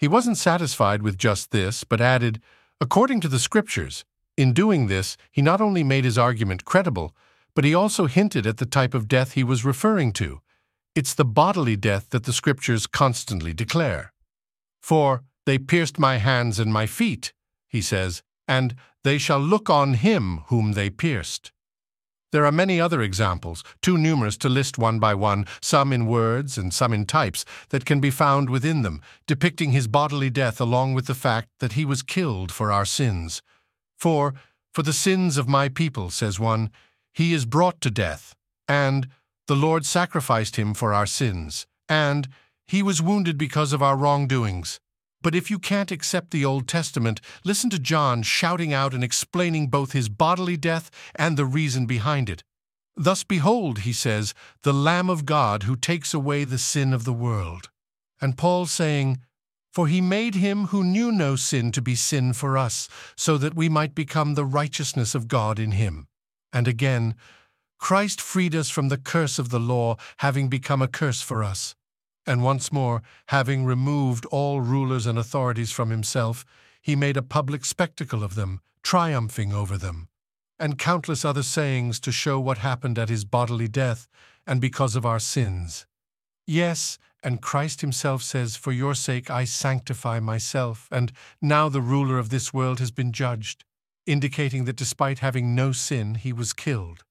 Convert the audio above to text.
He wasn't satisfied with just this, but added, according to the Scriptures. In doing this, he not only made his argument credible, but he also hinted at the type of death he was referring to. It's the bodily death that the Scriptures constantly declare. For they pierced my hands and my feet, he says, and they shall look on him whom they pierced. There are many other examples, too numerous to list one by one, some in words and some in types, that can be found within them, depicting his bodily death along with the fact that he was killed for our sins. For the sins of my people, says one, he is brought to death, and the Lord sacrificed him for our sins, and he was wounded because of our wrongdoings. But if you can't accept the Old Testament, listen to John shouting out and explaining both his bodily death and the reason behind it. Thus behold, he says, the Lamb of God who takes away the sin of the world. And Paul saying, for he made him who knew no sin to be sin for us, so that we might become the righteousness of God in him. And again, Christ freed us from the curse of the law, having become a curse for us. And once more, having removed all rulers and authorities from himself, he made a public spectacle of them, triumphing over them. And countless other sayings to show what happened at his bodily death and because of our sins. Yes, and Christ himself says, for your sake I sanctify myself, and now the ruler of this world has been judged, indicating that despite having no sin, he was killed.